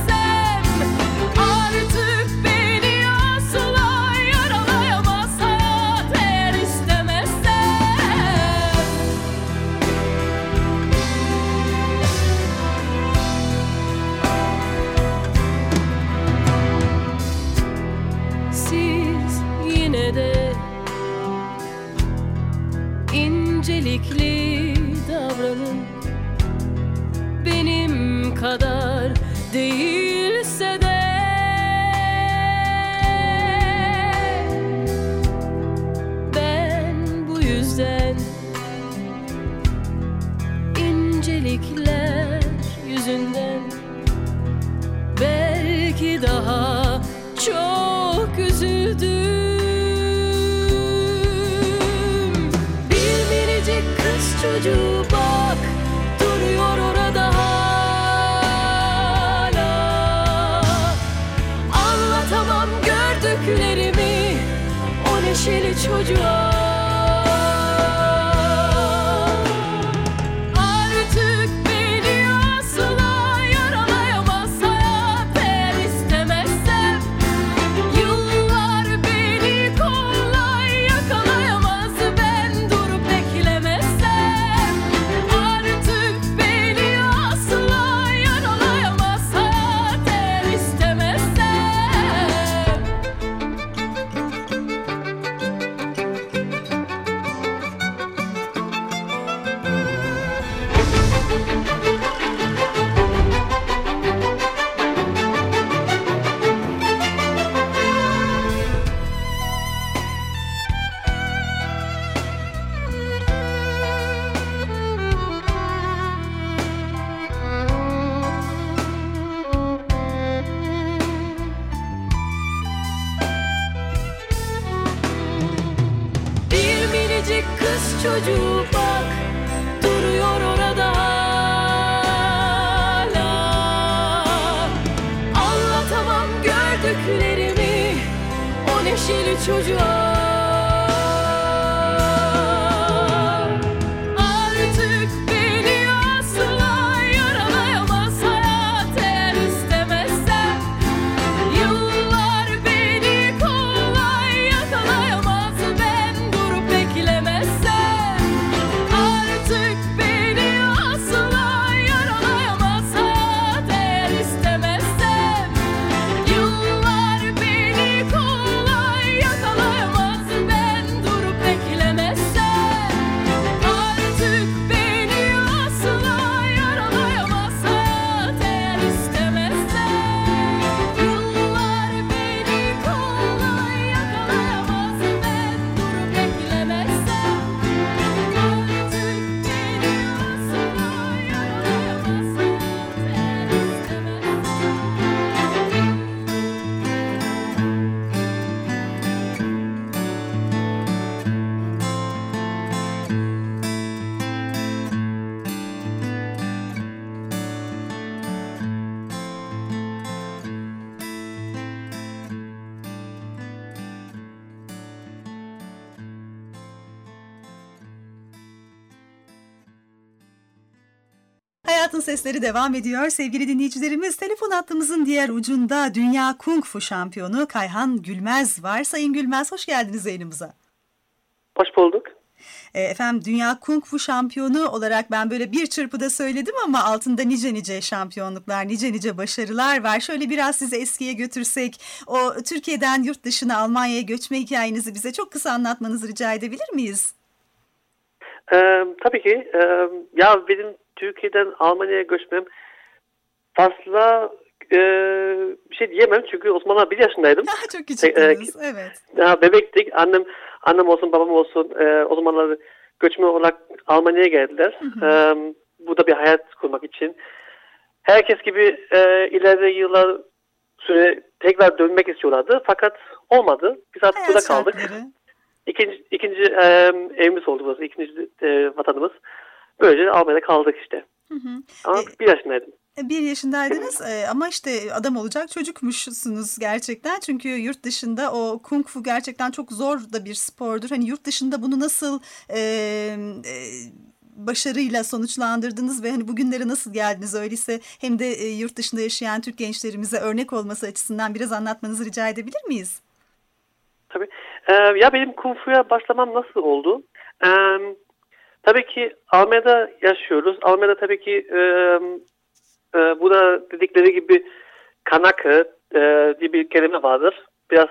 İncelikli davranın, benim kadar değilse de. Ben bu yüzden incelikler yüzünden belki daha çok üzüldüm. Çocuğu bak, duruyor orada hala. Anlatamam gördüklerimi o neşeli çocuğa. Artık beni asla yaralayamaz hayat eğer istemezsem. Yıllar beni kolay yakalayamaz, ben durup beklemezsem. Çocuğu bak, duruyor orada hala. Anlatamam gördüklerimi o neşeli çocuğa. Artık beni asla yaralayamaz hayat eğer istemezsen. Hayatın Sesleri devam ediyor. Sevgili dinleyicilerimiz, telefon hattımızın diğer ucunda Dünya Kung Fu şampiyonu Kayhan Gülmez var. Sayın Gülmez, hoş geldiniz yayınımıza. Hoş bulduk. Efendim, Dünya Kung Fu şampiyonu olarak ben böyle bir çırpıda söyledim ama altında nice şampiyonluklar, nice başarılar var. Şöyle biraz sizi eskiye götürsek, o Türkiye'den yurt dışına, Almanya'ya göçme hikayenizi bize çok kısa anlatmanızı rica edebilir miyiz? Tabii ki. Ya benim Türkiye'den Almanya'ya göçmem fazla bir şey diyemem çünkü o zamanlar 1 yaşındaydım. Çok küçüktünüz, evet. Daha bebektik. Annem olsun, babam olsun o zamanlar göçmen olarak Almanya'ya geldiler. Bu da bir hayat kurmak için. Herkes gibi ileride yıllar süre tekrar dönmek istiyorlardı. Fakat olmadı. Biz artık burada kaldık. İkinci evimiz oldu burası. İkinci vatanımız. Böylece Almanya'da kaldık işte. Ama 1 yaşındaydım. 1 yaşındaydınız ama işte adam olacak çocukmuşsunuz gerçekten. Çünkü yurt dışında o kung fu gerçekten çok zor da bir spordur. Hani yurt dışında bunu nasıl başarıyla sonuçlandırdınız ve hani bugünlere nasıl geldiniz, öyleyse hem de yurt dışında yaşayan Türk gençlerimize örnek olması açısından biraz anlatmanızı rica edebilir miyiz? Tabii. Ya benim kung fu'ya başlamam nasıl oldu? Tabii ki Almanya'da yaşıyoruz. Almanya'da tabii ki bu da dedikleri gibi kanakı diye bir kelime vardır. Biraz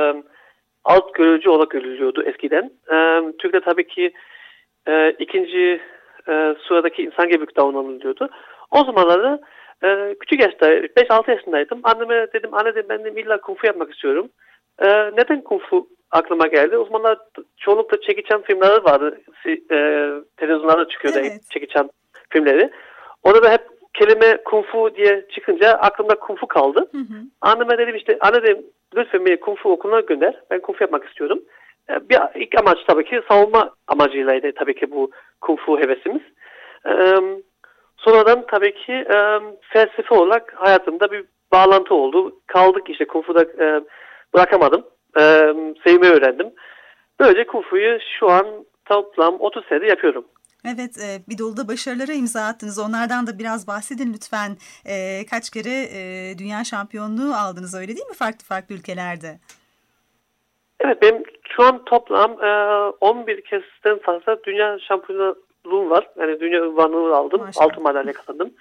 alt görücü olarak görülüyordu eskiden. Türk'te tabii ki ikinci sıradaki insan gibi davranılıyordu. O zamanlarda küçük yaşta 5-6 yaşındaydım. Anneme dedim, anne dedim, ben de illa kung fu yapmak istiyorum. Neden kung fu aklıma geldi? O zamanlar çoğunlukla Jackie Chan filmleri vardı. Televizyonlarda çıkıyordu, evet. Jackie Chan filmleri. Orada da hep kelime kung fu diye çıkınca aklımda kung fu kaldı. Anneme dedim işte, anne dedim, lütfen beni kung fu okuluna gönder. Ben kung fu yapmak istiyorum. İlk amaç tabii ki savunma amacıylaydı tabii ki bu kung fu hevesimiz. Sonradan tabii ki felsefe olarak hayatımda bir bağlantı oldu. Kaldık işte kung fu'da bırakamadım. Sevmeyi öğrendim. Böylece kung fu'yu şu an toplam 30 senedir yapıyorum. Evet, bir dolu da başarılara imza attınız. Onlardan da biraz bahsedin lütfen. Kaç kere dünya şampiyonluğu aldınız, öyle değil mi? Farklı ülkelerde. Evet, benim şu an toplam 11 kezden fazla dünya şampiyonluğum var. Yani dünya ünvanını aldım. Maşallah. Altın madalya kazandım.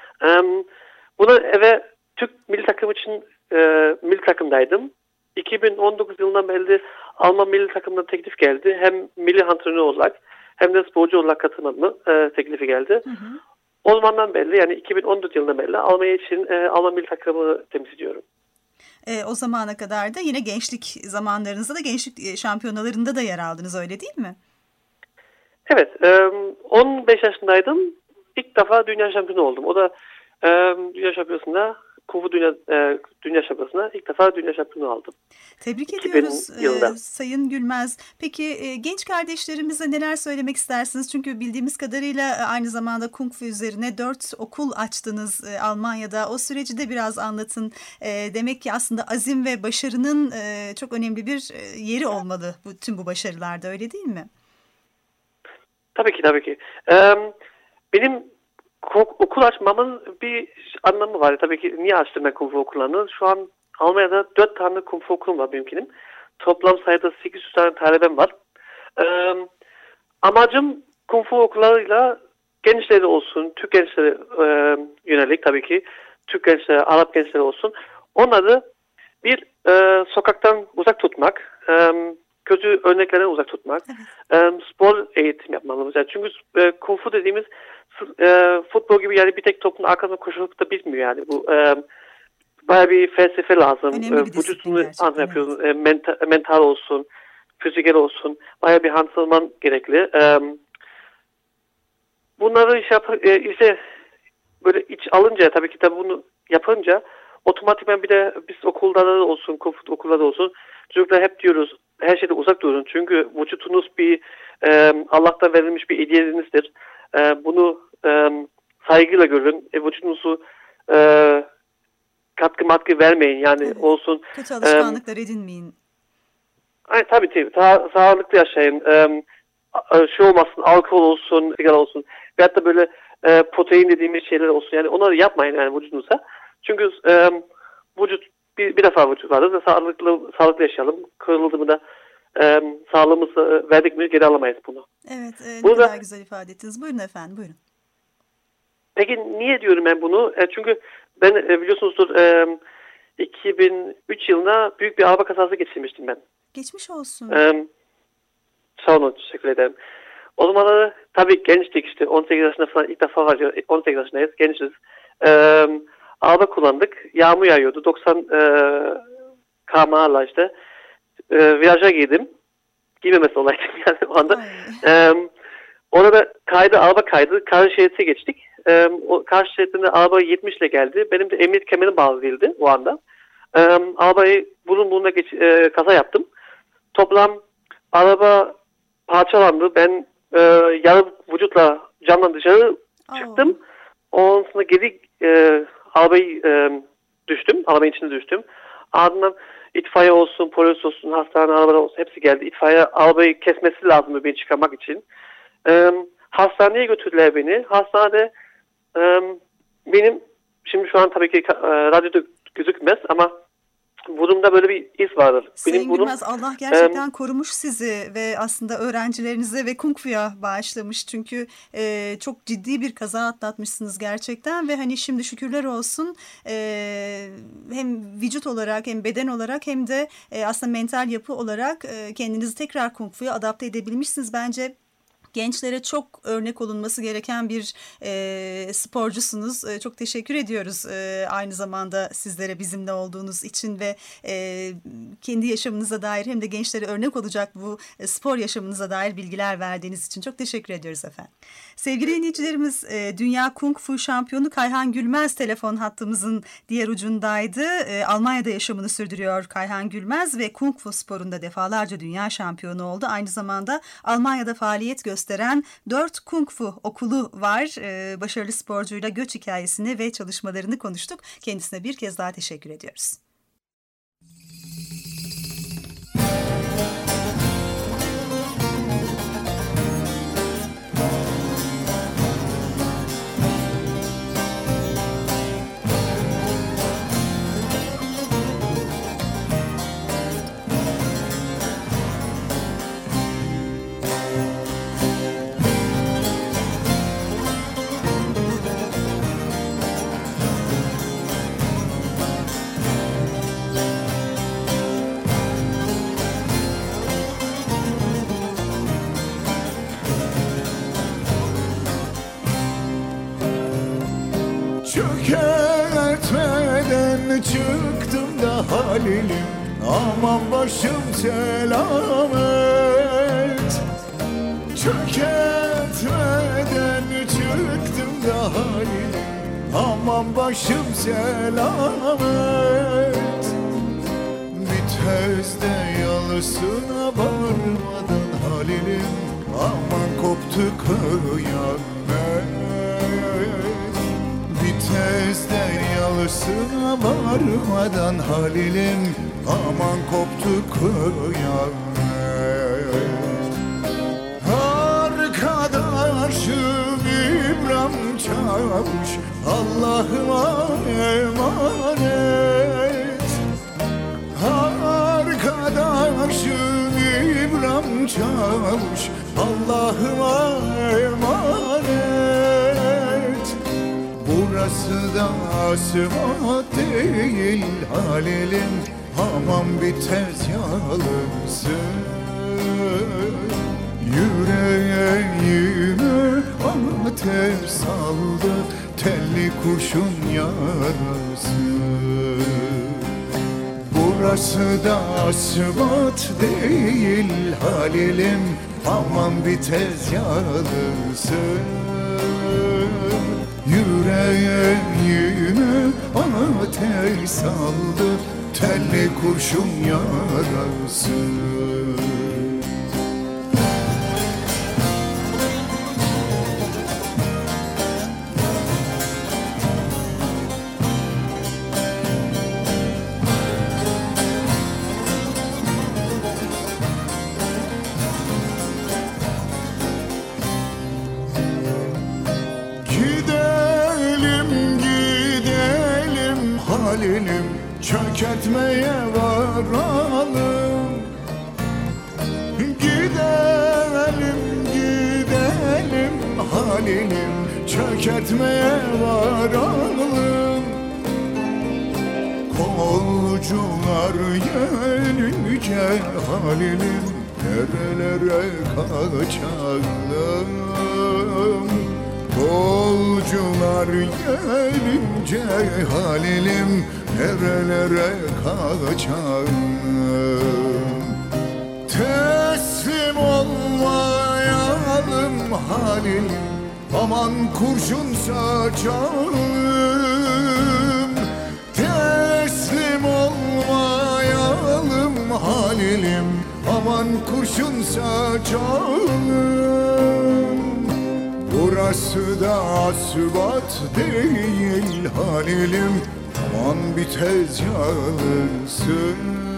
Buna eve Türk milli takım için milli takımdaydım. 2019 yılından beri Alman milli takımına teklif geldi. Hem milli antrenör olarak hem de sporcu olarak katılmamı teklifi geldi. O zamandan beri, yani 2014 yılından beri Almanya için Alman milli takımını temsil ediyorum. O zamana kadar da yine gençlik zamanlarınızda da gençlik şampiyonalarında da yer aldınız, öyle değil mi? Evet, 15 yaşındaydım. İlk defa dünya şampiyonu oldum. O da dünya şampiyonasında, Kung Fu dünya şampiyonasında ilk defa dünya şampiyonu aldım. Tebrik ediyoruz Sayın Gülmez. Peki genç kardeşlerimize neler söylemek istersiniz? Çünkü bildiğimiz kadarıyla aynı zamanda Kung Fu üzerine 4 okul açtınız Almanya'da. O süreci de biraz anlatın. Demek ki aslında azim ve başarının çok önemli bir yeri olmalı tüm bu başarılarda, öyle değil mi? Tabii ki. Benim okul açmamın bir anlamı var. Tabii ki niye açtım ben Kung Fu okullarını? Şu an Almanya'da 4 tane Kung Fu okulum var benimkinin. Toplam sayıda 800 tane talebem var. Amacım Kung Fu okullarıyla gençleri olsun, Türk gençleri yönelik tabii ki, Türk gençleri, Arap gençleri olsun. Onları bir sokaktan uzak tutmak, kötü örneklerden uzak tutmak, spor eğitim yapmamız. Yani çünkü Kung Fu dediğimiz futbol gibi, yani bir tek topun arkasında koşulup da bitmiyor yani. Bu bayağı bir felsefe lazım. Vücudunu yapıyorsun. Evet. Mental olsun, fiziksel olsun. Bayağı bir antrenman gerekli. Bunları işte böyle iç alınca, tabii ki de bunu yapınca otomatikman bir de biz okulda da olsun, Kung Fu okulda da olsun, çocuklar hep diyoruz, her şeyde uzak durun. Çünkü vücudunuz bir Allah'tan verilmiş bir hediyenizdir. Bunu saygıyla görün. Vücudunuzu katkı vermeyin. Yani evet. Olsun. Kötü alışkanlıklar edinmeyin. Tabii. Sağlıklı yaşayın. Olmasın, alkol olsun, sigara olsun. Veyahut da böyle protein dediğimiz şeyler olsun. Yani onları yapmayın yani vücudunuza. Çünkü vücut bir defa vücut vardır ve sağlıklı yaşayalım. Kırıldı mı da sağlığımızı verdik mi geri alamayız bunu. Evet, ne Burada, kadar güzel ifade ettiniz. Buyurun efendim, buyurun. Peki niye diyorum ben bunu? Çünkü ben biliyorsunuzdur 2003 yılında büyük bir araba kazası geçirmiştim ben. Geçmiş olsun. Sağ olun, teşekkür ederim. O zamanlar tabii gençtik işte 18 yaşında falan ilk defa var 18 yaşındayız, gençiz. Araba kullandık, yağmur yağıyordu 90 km/h'la işte viraja girdim. Giymemesi olaydım yani o anda. Orada araba kaydı, karşı şerite geçtik. O karşı şeritinde araba 70 ile geldi. Benim de emniyet kemerim bağlı değildi o anda. Arabayı burunla kaza yaptım. Toplam araba parçalandı. Ben yarı vücutla camdan dışarı çıktım. Ondan sonra geri arabayı düştüm. Arabanın içine düştüm. Ardından itfaiye olsun, polis olsun, hastane arabaları olsun hepsi geldi. İtfaiye arabayı kesmesi lazımdı beni çıkarmak için. Hastaneye götürdüler beni. Hastanede benim şimdi şu an tabii ki radyoda gözükmez ama burnumda böyle bir iz vardır. Sayın Gülmez, Allah gerçekten korumuş sizi ve aslında öğrencilerinize ve Kung Fu'ya bağışlamış. Çünkü çok ciddi bir kaza atlatmışsınız gerçekten ve hani şimdi şükürler olsun hem vücut olarak hem beden olarak hem de aslında mental yapı olarak kendinizi tekrar Kung Fu'ya adapte edebilmişsiniz. Bence gençlere çok örnek olunması gereken bir sporcusunuz. Çok teşekkür ediyoruz aynı zamanda sizlere bizimle olduğunuz için ve kendi yaşamınıza dair hem de gençlere örnek olacak bu spor yaşamınıza dair bilgiler verdiğiniz için çok teşekkür ediyoruz efendim. Sevgili dinleyicilerimiz, Dünya Kung Fu şampiyonu Kayhan Gülmez telefon hattımızın diğer ucundaydı. Almanya'da yaşamını sürdürüyor Kayhan Gülmez ve Kung Fu sporunda defalarca dünya şampiyonu oldu. Aynı zamanda Almanya'da faaliyet gösteren 4 Kung Fu okulu var. Başarılı sporcuyla göç hikayesini ve çalışmalarını konuştuk. Kendisine bir kez daha teşekkür ediyoruz. Çökertmeden çıktım da Halil'im, aman başım selamet. Çökertmeden çıktım da Halil'im, aman başım selamet. Viteste yalısına varmadan Halil'im, aman koptu kıyamet. Vitesden yalısına varmadan Halil'im, aman koptu kıyamet. Arkadaşım İbrahim Çavuş, Allah'ıma emanet. Arkadaşım İbrahim Çavuş, Allah'ıma emanet. Burası da asfalt değil Halil'im, aman bir tez yalısı. Yüreğime ateş saldı telli kurşun yarası. Burası da asfalt değil Halil'im, aman bir tez yalısı. Yüreğime ateş saldı telli kurşun yarası. halilim, çökertmeye varalım. Gidelim, gidelim halilim, çökertmeye varalım. Kolcular gelince halilim, nerelere kaçalım. Kolcular gelince halilim, nerelere kaçalım. Teslim olmayalım halilim, aman kurşun saçalım. Teslim olmayalım halilim, aman kurşun saçalım. Burası da asfalt değil halilim, aman bir tez yalırsın.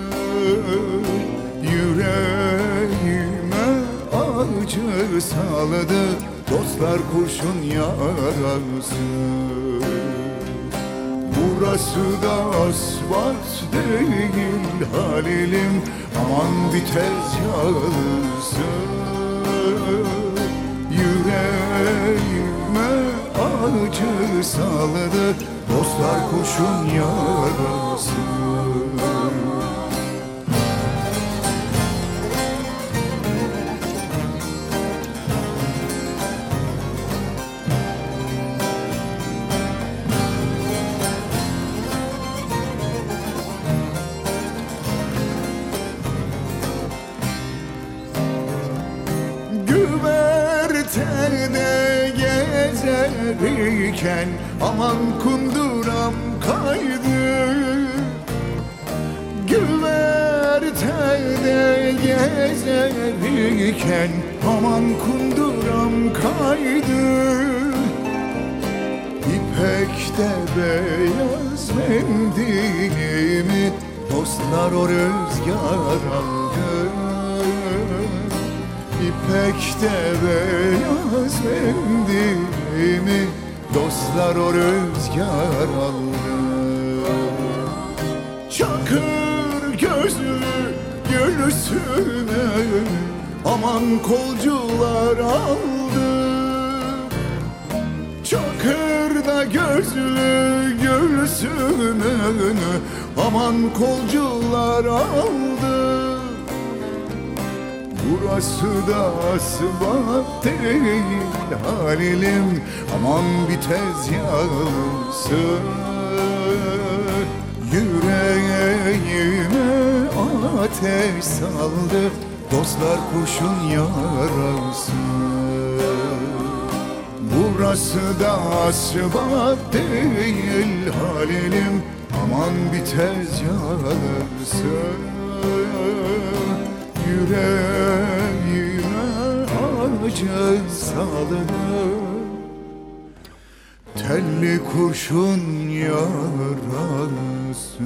Yüreğime acı saladı, dostlar kurşun yarası. Burası da asfalt değil halilim, aman bir tez yalırsın. Yüreğime acı saladı, dostlar kurşun yarası. Güvertede gezerken aman kunduram kaydı. Güvertede gezerken aman kunduram kaydı. İpekte beyaz mendilimi dostlar o rüzgar aldı. İpekte beyaz mendilimi dostlar o rüzgar aldı. Çakır gözlü gülsüme aman kolcular aldı. Çakırda gözlü gülsüme aman kolcular aldı. Burası da asfalt değil halilim, aman bir tez yalırsın. Yüreğime ateş saldı, dostlar kurşun yarası. Burası da asfalt değil halilim, aman bir tez yalırsın. Yüreğime acı saldı, telli kurşun yarası.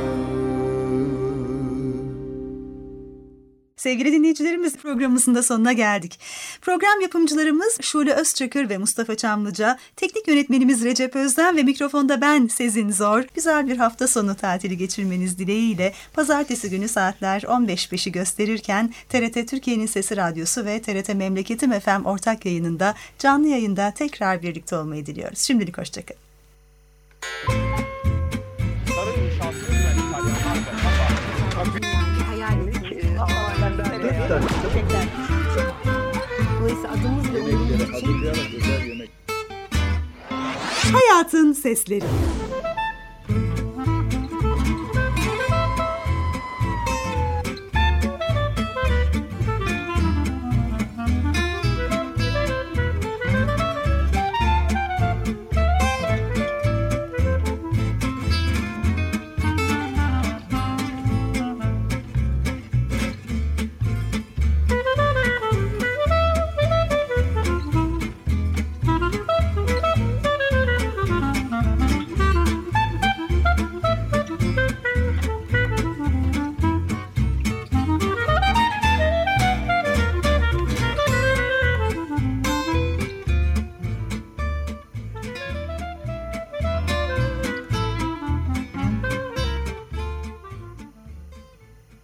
Sevgili dinleyicilerimiz, programımızın da sonuna geldik. Program yapımcılarımız Şule Özçakır ve Mustafa Çamlıca, teknik yönetmenimiz Recep Özden ve mikrofonda ben Sezin Zor. Güzel bir hafta sonu tatili geçirmeniz dileğiyle pazartesi günü saatler 15.05'i gösterirken TRT Türkiye'nin Sesi Radyosu ve TRT Memleketim FM ortak yayınında canlı yayında tekrar birlikte olmayı diliyoruz. Şimdilik hoşçakalın. Dolayısıyla adımızla uyumlu için Hayatın Sesleri.